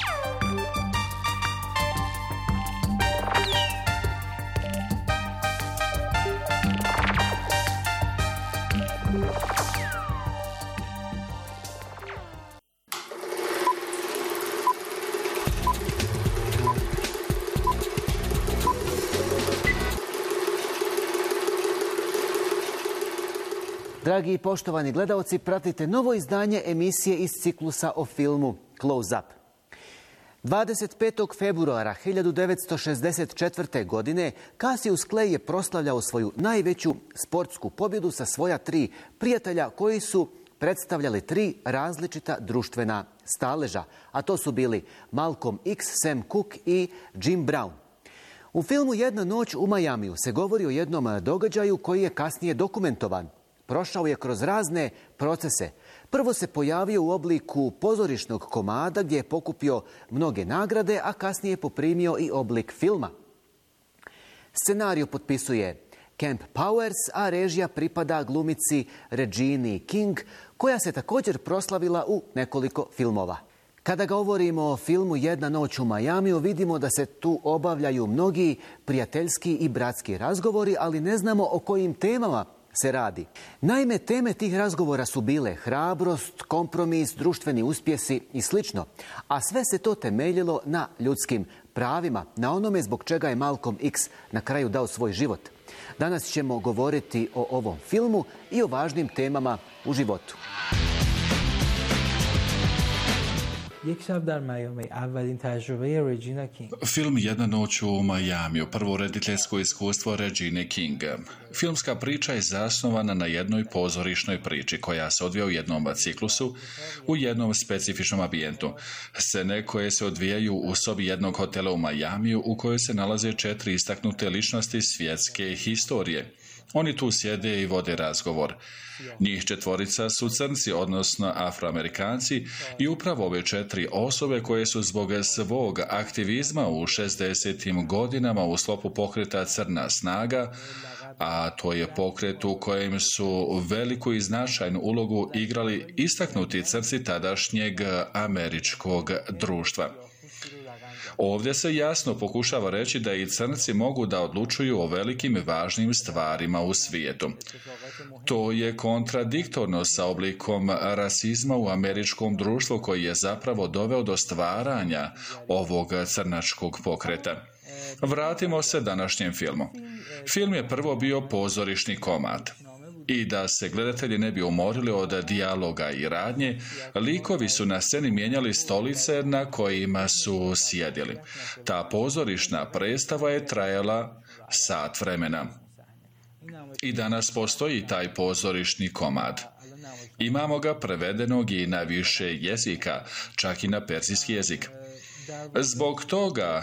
Dragi i poštovani gledaoci, pratite novo izdanje emisije iz ciklusa o filmu Close Up. 25. februara 1964. godine Cassius Clay je proslavljao svoju najveću sportsku pobjedu sa svoja 3 prijatelja koji su predstavljali 3 različita društvena staleža, a to su bili Malcolm X, Sam Cooke i Jim Brown. U filmu Jedna noć u Majamiju se govori o jednom događaju koji je kasnije dokumentovan. Prošao je kroz razne procese. Prvo se pojavio u obliku pozorišnog komada gdje je pokupio mnoge nagrade, a kasnije poprimio i oblik filma. Scenariju potpisuje Kemp Powers, a režija pripada glumici Regini King, koja se također proslavila u nekoliko filmova. Kada govorimo o filmu Jedna noć u Majamiju, vidimo da se tu obavljaju mnogi prijateljski i bratski razgovori, ali ne znamo o kojim temama se radi. Naime, teme tih razgovora su bile hrabrost, kompromis, društveni uspjesi i slično. A sve se to temeljilo na ljudskim pravima, na onome zbog čega je Malcolm X na kraju dao svoj život. Danas ćemo govoriti o ovom filmu i o važnim temama u životu. Film Jedna noć u Majamiju, prvo rediteljsko iskustvo Regine King. Filmska priča je zasnovana na jednoj pozorišnoj priči koja se odvija u jednom ciklusu, u jednom specifičnom ambijentu. Scene koje se odvijaju u sobi jednog hotela u Majamiju u kojoj se nalaze 4 istaknute ličnosti svjetske historije. Oni tu sjede i vode razgovor. Njih 4 su crnci, odnosno Afroamerikanci, i upravo ove 4 osobe koje su zbog svog aktivizma u 60. godinama u sklopu pokreta Crna snaga, a to je pokret u kojem su veliku i značajnu ulogu igrali istaknuti crnci tadašnjeg američkog društva. Ovdje se jasno pokušava reći da i crnci mogu da odlučuju o velikim i važnim stvarima u svijetu. To je kontradiktorno sa oblikom rasizma u američkom društvu koji je zapravo doveo do stvaranja ovog crnačkog pokreta. Vratimo se današnjem filmu. Film je prvo bio pozorišni komad. I da se gledatelji ne bi umorili od dijaloga i radnje, likovi su na sceni mijenjali stolice na kojima su sjedili. Ta pozorišna predstava je trajala sat vremena. I danas postoji taj pozorišni komad. Imamo ga prevedenog i na više jezika, čak i na perzijski jezik. Zbog toga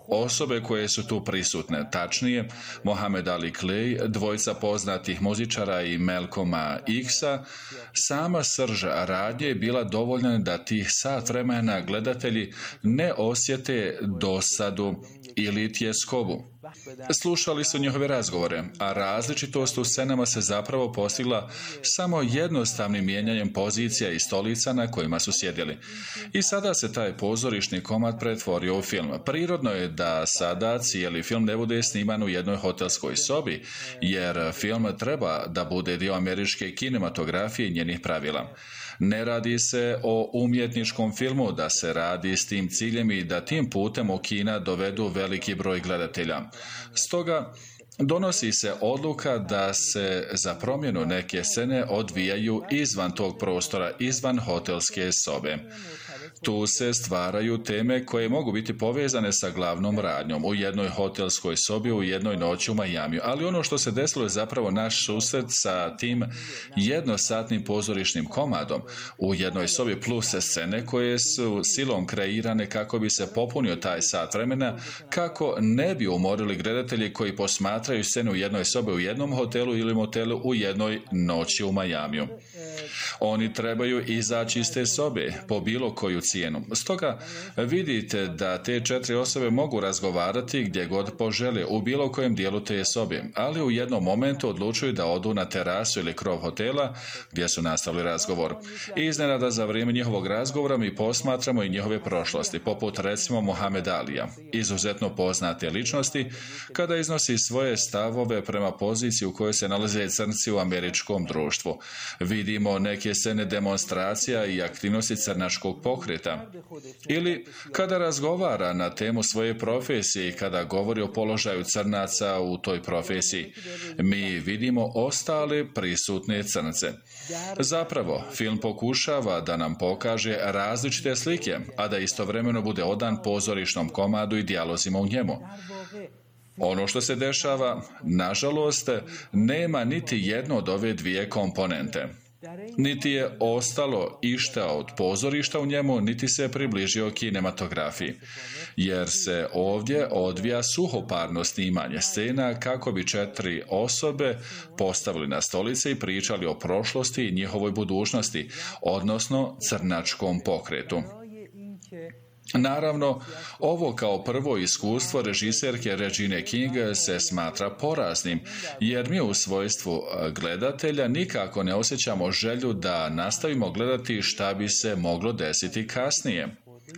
Osobe koje su tu prisutne, tačnije, Mohamed Ali Clay, dvojica poznatih muzičara i Malcolma X-a, sama srž radnje je bila dovoljna da tih sat vremena gledatelji ne osjete dosadu ili tjeskobu. Slušali su njihove razgovore, a različitost u scenama se zapravo postigla samo jednostavnim mijenjanjem pozicija i stolica na kojima su sjedili. I sada se taj pozorišni komad pretvorio u film. Prirodno je da sada cijeli film ne bude sniman u jednoj hotelskoj sobi, jer film treba da bude dio američke kinematografije i njenih pravila. Ne radi se o umjetničkom filmu, da se radi s tim ciljem i da tim putem u kina dovedu veliki broj gledatelja. Stoga donosi se odluka da se za promjenu neke scene odvijaju izvan tog prostora, izvan hotelske sobe. Tu se stvaraju teme koje mogu biti povezane sa glavnom radnjom u jednoj hotelskoj sobi u jednoj noći u Majamiju. Ali ono što se desilo je zapravo naš susret sa tim jednosatnim pozorišnim komadom u jednoj sobi plus scene koje su silom kreirane kako bi se popunio taj sat vremena, kako ne bi umorili gledatelji koji posmatraju scenu u jednoj sobi u jednom hotelu ili motelu u jednoj noći u Majamiju. Oni trebaju izaći iz te sobe po bilo koju cijenu. Stoga vidite da te 4 osobe mogu razgovarati gdje god požele u bilo kojem dijelu te sobe, ali u jednom momentu odlučuju da odu na terasu ili krov hotela gdje su nastavili razgovor. Iznenada za vrijeme njihovog razgovora mi posmatramo i njihove prošlosti, poput recimo Mohamed Alija, izuzetno poznate ličnosti, kada iznosi svoje stavove prema poziciji u kojoj se nalaze crnci u američkom društvu. Vidimo neke scene demonstracija i aktivnosti crnačkog pokreta. Ili kada razgovara na temu svoje profesije i kada govori o položaju crnaca u toj profesiji, mi vidimo ostale prisutne crnce. Zapravo, film pokušava da nam pokaže različite slike, a da istovremeno bude odan pozorišnom komadu i dijalozima u njemu. Ono što se dešava, nažalost, nema niti jedno od ove dvije komponente. Niti je ostalo išta od pozorišta u njemu, niti se približio kinematografiji, jer se ovdje odvija suhoparno snimanje scena kako bi 4 osobe postavili na stolice i pričali o prošlosti i njihovoj budućnosti, odnosno crnačkom pokretu. Naravno, ovo kao prvo iskustvo režiserke Regine King se smatra poraznim, jer mi u svojstvu gledatelja nikako ne osjećamo želju da nastavimo gledati šta bi se moglo desiti kasnije.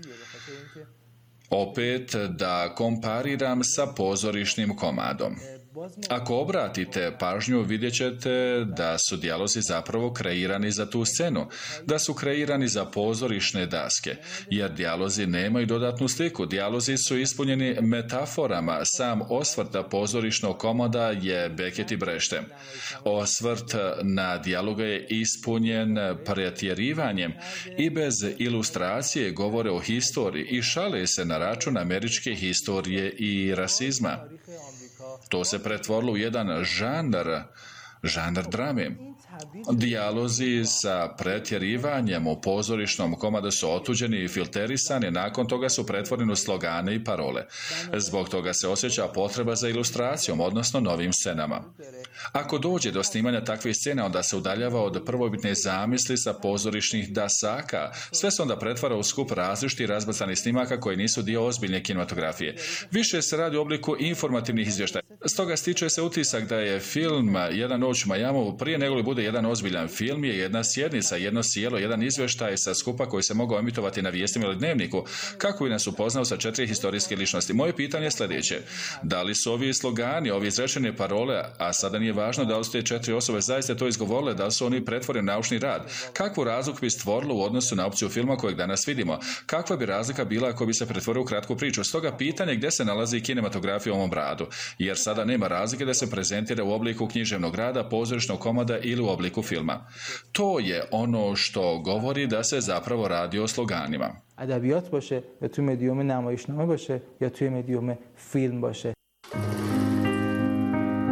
Opet da kompariram sa pozorišnim komadom. Ako obratite pažnju, vidjet ćete da su dijalozi zapravo kreirani za tu scenu, da su kreirani za pozorišne daske, jer dijalozi nemaju dodatnu sliku, dijalozi su ispunjeni metaforama, sam osvrt pozorišnog komoda je Beckett i Brešte. Osvrt na dijaloga je ispunjen pretjerivanjem i bez ilustracije govore o historiji i šale se na račun američke historije i rasizma. To se pretvorilo u jedan žanr drame. Dijalozi sa pretjerivanjem u pozorišnom komadu su otuđeni i filterisani, nakon toga su pretvoreni u slogane i parole. Zbog toga se osjeća potreba za ilustracijom, odnosno novim scenama. Ako dođe do snimanja takvih scena, onda se udaljava od prvobitne zamisli sa pozorišnih dasaka. Sve se onda pretvara u skup različitih razbacanih snimaka koji nisu dio ozbiljne kinematografije. Više se radi u obliku informativnih izvještaja. Stoga stiče se utisak da je film Jedna noć u Majamu prije nego li bude jedan ozbiljan film je jedna sjednica, jedno sjelo, jedan izvještaj sa skupa koji se mogao emitovati na vijestima ili dnevniku, kako bi nas upoznao sa 4 historijske ličnosti. Moje pitanje je sljedeće: da li su ovi slogani, ovi izrečene parole, a sada nije važno da li su te 4 osobe zaista to izgovorile, da li su oni pretvoreni naučni rad, kakvu razliku bi stvorilo u odnosu na opciju filma kojeg danas vidimo? Kakva bi razlika bila ako bi se pretvorio u kratku priču? Stoga pitanje gdje se nalazi kinematografija u ovom radu, jer sada nema razlike da se prezentira u obliku književnog rada, pozorišnog komada ili u obliku filma. To je ono što govori da se zapravo radi o sloganima. Adabiyat baše, ya tu medium namayišname baše, ya tu medium film baše.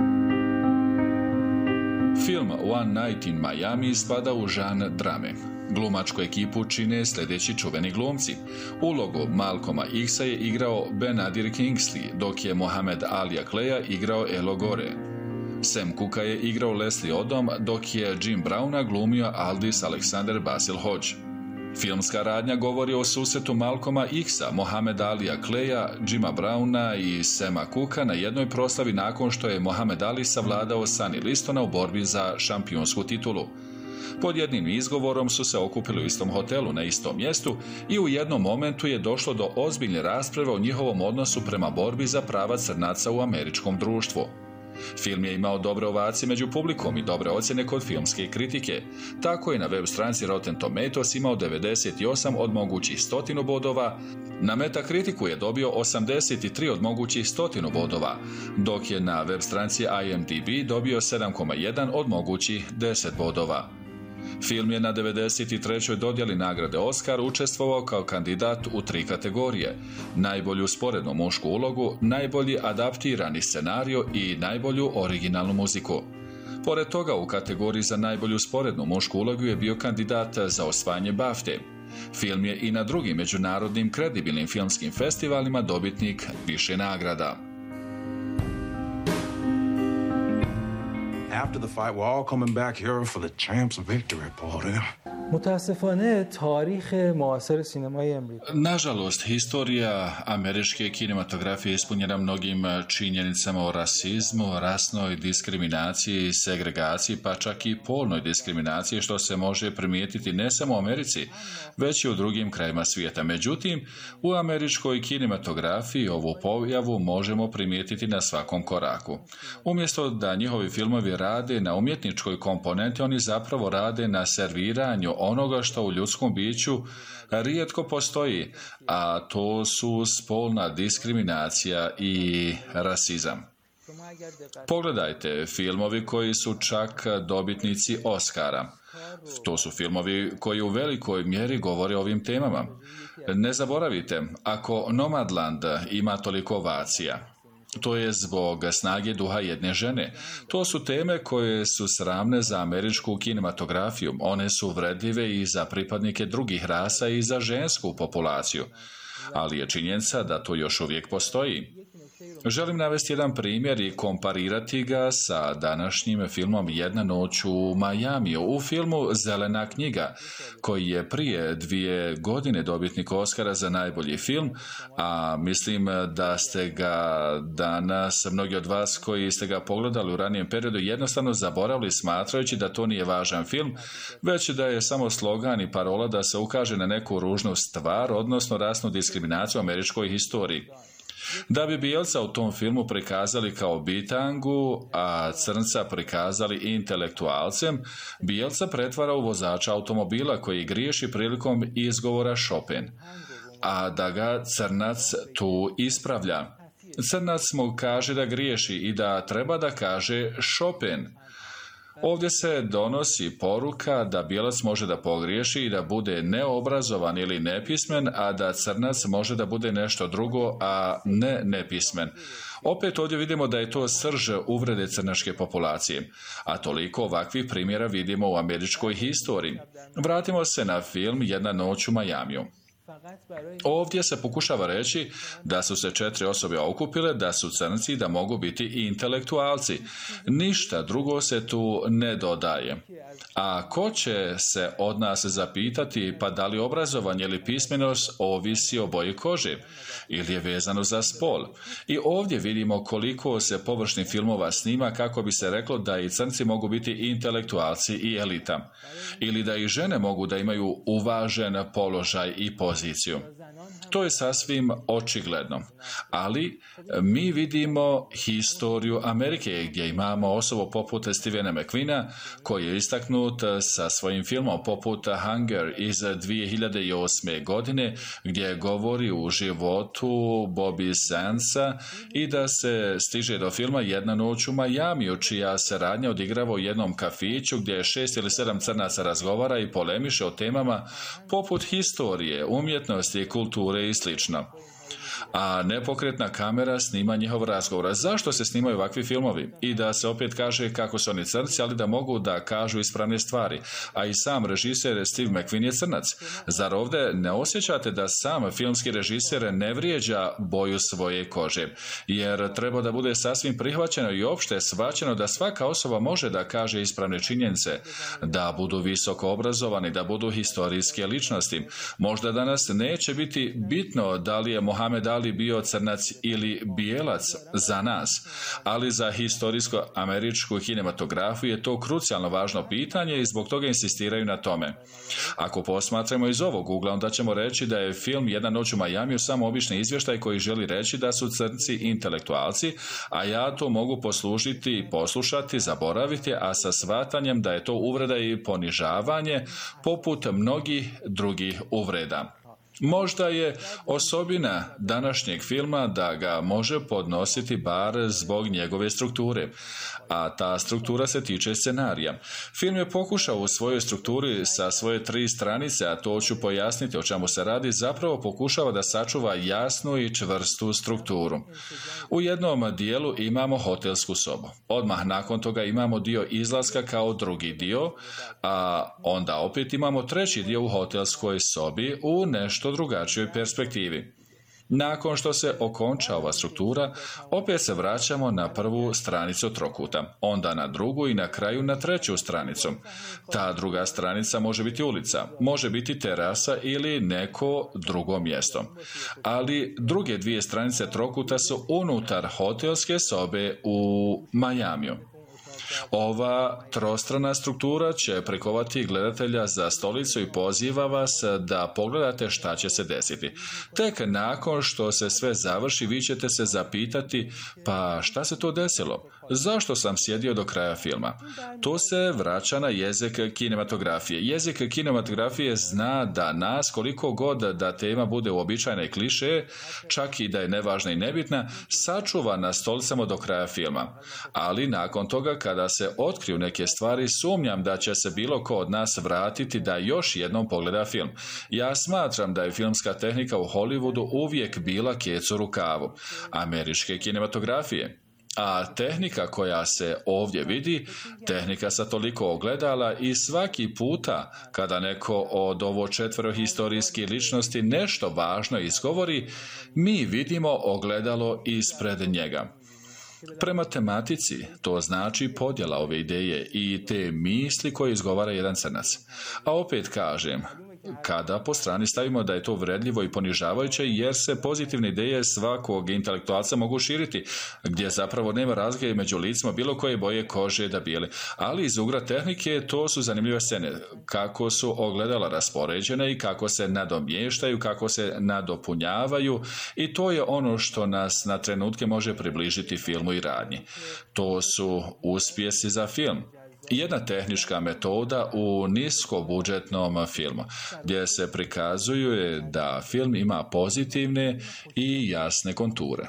Film One Night in Miami spada u žanr drame. Glumačku ekipu čine sljedeći čuveni glumci. Ulogu Malcolma X-a je igrao Benadir Kingsley, dok je Mohamed Alija Kleja igrao Elo Gore. Sam Cooka je igrao Leslie Odom, dok je Jim Browna glumio Aldis Alexander Basil Hodge. Filmska radnja govori o susretu Malcolma X-a, Mohameda Alija Kleja, Jima Browna i Sama Cooka na jednoj proslavi nakon što je Mohamed Ali savladao Sonny Listona u borbi za šampionsku titulu. Pod jednim izgovorom su se okupili u istom hotelu na istom mjestu i u jednom momentu je došlo do ozbiljne rasprave o njihovom odnosu prema borbi za prava crnaca u američkom društvu. Film je imao dobre ovacije među publikom i dobre ocjene kod filmske kritike. Tako je na web stranici Rotten Tomatoes imao 98 od mogućih 100 bodova, na Metakritiku je dobio 83 od mogućih 100 bodova, dok je na web stranici IMDb dobio 7,1 od mogućih 10 bodova. Film je na 93. dodjeli nagrade Oscar učestvovao kao kandidat u 3 kategorije: najbolju sporednu mušku ulogu, najbolji adaptirani scenario i najbolju originalnu muziku. Pored toga, u kategoriji za najbolju sporednu mušku ulogu je bio kandidat za osvajanje BAFTA. Film je i na drugim međunarodnim kredibilnim filmskim festivalima dobitnik više nagrada. After the fight, we're all coming back here for the champ's victory, Paul. متاسفانه تاریخ معاصر سینمای امریکا. Nažalost, historija američke kinematografije je ispunjena mnogim činjenicama o rasizmu, rasnoj diskriminaciji, segregaciji, pa čak i polnoj diskriminaciji, što se može primijetiti ne samo u Americi, već i u drugim krajima svijeta. Međutim, u američkoj kinematografiji ovu pojavu možemo primijetiti na svakom koraku. Umjesto da njihovi filmovi rade na umjetničkoj komponenti, oni zapravo rade na serviranju onoga što u ljudskom biću rijetko postoji, a to su spolna diskriminacija i rasizam. Pogledajte filmovi koji su čak dobitnici Oscara. To su filmovi koji u velikoj mjeri govore o ovim temama. Ne zaboravite, ako Nomadland ima toliko ovacija, to je zbog snage duha jedne žene. To su teme koje su sramne za američku kinematografiju. One su vredljive i za pripadnike drugih rasa i za žensku populaciju. Ali je činjenica da to još uvijek postoji. Želim navesti jedan primjer i komparirati ga sa današnjim filmom Jedna noć u Majamiju. U filmu Zelena knjiga, koji je prije 2 godine dobitnik Oscara za najbolji film, a mislim da ste ga danas, mnogi od vas koji ste ga pogledali u ranijem periodu, jednostavno zaboravili smatrajući da to nije važan film, već da je samo slogan i parola da se ukaže na neku ružnu stvar, odnosno rasnu diskriminaciju u američkoj historiji. Da bi bijelca u tom filmu prikazali kao bitangu, a crnca prikazali intelektualcem, bijelca pretvara u vozača automobila koji griješi prilikom izgovora Chopin, a da ga crnac tu ispravlja. Crnac mu kaže da griješi i da treba da kaže Chopin. Ovdje se donosi poruka da bijelac može da pogriješi i da bude neobrazovan ili nepismen, a da crnac može da bude nešto drugo, a ne nepismen. Opet ovdje vidimo da je to srž uvrede crnačke populacije, a toliko ovakvih primjera vidimo u američkoj historiji. Vratimo se na film Jedna noć u Majamiju. Ovdje se pokušava reći da su se 4 osobe okupile, da su crnci i da mogu biti intelektualci. Ništa drugo se tu ne dodaje. A ko će se od nas zapitati pa da li obrazovanje ili pismenost ovisi o boji kože ili je vezano za spol? I ovdje vidimo koliko se površnih filmova snima kako bi se reklo da i crnci mogu biti intelektualci i elita. Ili da i žene mogu da imaju uvažen položaj i poziciju. To je sasvim očigledno. Ali mi vidimo historiju Amerike gdje imamo osobu poput Stevena McQueena koji je istaknut sa svojim filmom poput Hunger iz 2008. godine gdje govori u životu Bobby Sandsa i da se stiže do filma Jedna noć u Majamiju čija se radnja odigrava u jednom kafiću gdje 6 ili 7 crnaca razgovara i polemiše o temama poput historije, umjetnosti, kulture i sl. a nepokretna kamera snima njihov razgovor. Zašto se snimaju ovakvi filmovi? I da se opet kaže kako su oni crnci, ali da mogu da kažu ispravne stvari. A i sam režiser Steve McQueen je crnac. Zar ovdje ne osjećate da sam filmski režiser ne vrijeđa boju svoje kože? Jer treba da bude sasvim prihvaćeno i opšte shvaćeno da svaka osoba može da kaže ispravne činjenice, da budu visoko obrazovani, da budu historijske ličnosti. Možda danas neće biti bitno da li je Mohamed Ali bio crnac ili bijelac za nas, ali za historijsko-američku kinematografiju je to krucijalno važno pitanje i zbog toga insistiraju na tome. Ako posmatramo iz ovog ugla, onda ćemo reći da je film Jedna noć u Majamiju samo obični izvještaj koji želi reći da su crnci intelektualci, a ja to mogu poslužiti, poslušati, zaboraviti, a sa shvatanjem da je to uvreda i ponižavanje poput mnogih drugih uvreda. Možda je osobina današnjeg filma da ga može podnositi bar zbog njegove strukture, a ta struktura se tiče scenarija. Film je pokušao u svojoj strukturi sa svoje 3 stranice, a to ću pojasniti o čemu se radi, zapravo pokušava da sačuva jasnu i čvrstu strukturu. U jednom dijelu imamo hotelsku sobu. Odmah nakon toga imamo dio izlaska kao drugi dio, a onda opet imamo treći dio u hotelskoj sobi u nešto drugačijoj perspektivi. Nakon što se okonča ova struktura, opet se vraćamo na prvu stranicu trokuta, onda na drugu i na kraju na treću stranicu. Ta druga stranica može biti ulica, može biti terasa ili neko drugo mjesto. Ali druge 2 stranice trokuta su unutar hotelske sobe u Majamiju. Ova trostrana struktura će prikovati gledatelja za stolicu i poziva vas da pogledate šta će se desiti. Tek nakon što se sve završi, vi ćete se zapitati, pa šta se to desilo? Zašto sam sjedio do kraja filma? To se vraća na jezik kinematografije. Jezik kinematografije zna da nas, koliko god da tema bude uobičajena i kliše, čak i da je nevažna i nebitna, sačuva na stolicama do kraja filma. Ali nakon toga, kada se otkriju neke stvari, sumnjam da će se bilo ko od nas vratiti da još jednom pogleda film. Ja smatram da je filmska tehnika u Hollywoodu uvijek bila kec u rukavu američke kinematografije. A tehnika koja se ovdje vidi, tehnika sa toliko ogledala i svaki puta kada neko od ovo 4 historijskih ličnosti nešto važno izgovori, mi vidimo ogledalo ispred njega. Prema tematici, to znači podjela ove ideje i te misli koje izgovara jedan crnac. A opet kažem, kada po strani stavimo da je to vredljivo i ponižavajuće, jer se pozitivne ideje svakog intelektualca mogu širiti, gdje zapravo nema razlike među licima bilo koje boje kože da bijele. Ali iz ugla tehnike to su zanimljive scene, kako su ogledala raspoređene i kako se nadomještaju, kako se nadopunjavaju, i to je ono što nas na trenutke može približiti filmu i radnji. To su uspjesi za film. Jedna tehnička metoda u niskobudžetnom filmu, gdje se prikazuje da film ima pozitivne i jasne konture.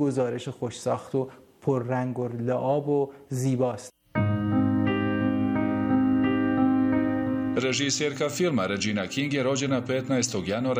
Režiserka filma Regina King je rođena 15. januara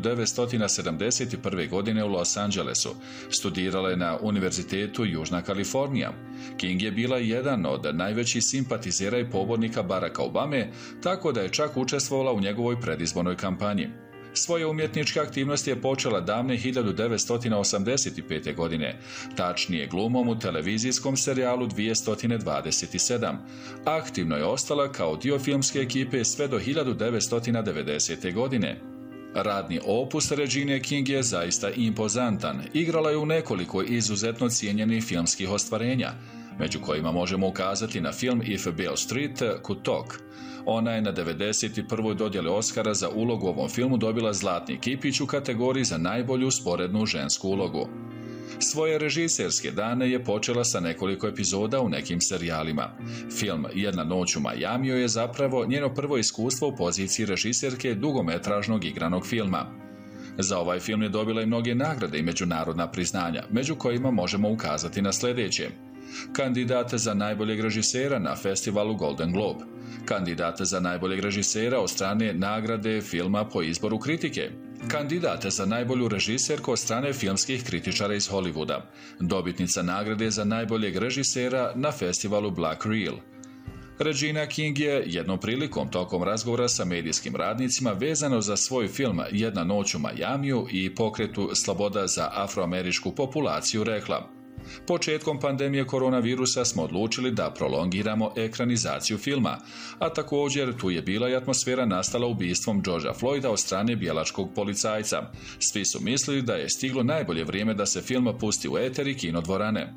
1971. godine u Los Angelesu. Studirala je na Univerzitetu Južna Kalifornija. King je bila jedan od najvećih simpatizera i pobornika Baracka Obame, tako da je čak učestvovala u njegovoj predizbornoj kampanji. Svoje umjetničke aktivnosti je počela davne 1985. godine, tačnije glumom u televizijskom serijalu 227. Aktivno je ostala kao dio filmske ekipe sve do 1990. godine. Radni opus Regine King je zaista impozantan. Igrala je u nekoliko izuzetno cijenjenih filmskih ostvarenja, među kojima možemo ukazati na film If Beale Street Could Talk. Ona je na 91. dodjeli Oscara za ulogu u ovom filmu dobila zlatni kipić u kategoriji za najbolju sporednu žensku ulogu. Svoje režiserske dane je počela sa nekoliko epizoda u nekim serijalima. Film Jedna noć u Majamiju je zapravo njeno prvo iskustvo u poziciji režiserke dugometražnog igranog filma. Za ovaj film je dobila i mnoge nagrade i međunarodna priznanja, među kojima možemo ukazati na sljedeće: kandidat za najboljeg režisera na festivalu Golden Globe, kandidat za najboljeg režisera od strane nagrade filma po izboru kritike, Kandidat za najbolju režiserku od strane filmskih kritičara iz Hollywooda. Dobitnica nagrade za najboljeg režisera na festivalu Black Reel. Regina King je jednom prilikom tokom razgovora sa medijskim radnicima vezano za svoj film Jedna noć u Majamiju i pokretu Sloboda za afroameričku populaciju rekla: početkom pandemije koronavirusa smo odlučili da prolongiramo ekranizaciju filma, a također tu je bila i atmosfera nastala ubistvom Georgea Floyda od strane bijelačkog policajca. Svi su mislili da je stiglo najbolje vrijeme da se film pusti u eter i kinodvorane.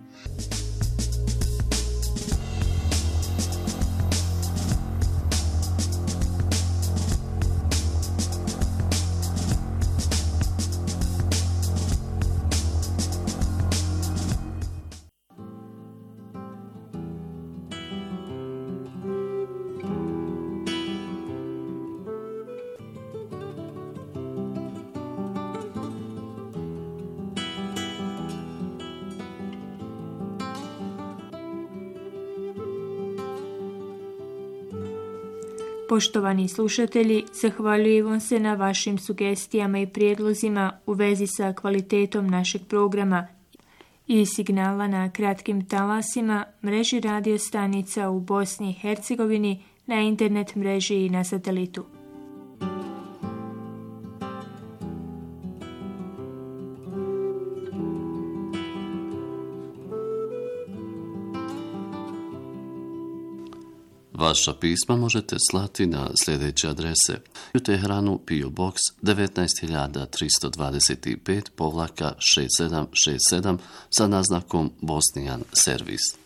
Poštovani slušatelji, zahvaljujemo se na vašim sugestijama i prijedlozima u vezi sa kvalitetom našeg programa i signala na kratkim talasima, mreži radio stanica u Bosni i Hercegovini, na internet mreži i na satelitu. Vaša pisma možete slati na sljedeće adrese: u Teheranu PO Box 19325-6767 sa naznakom Bosnian Servis.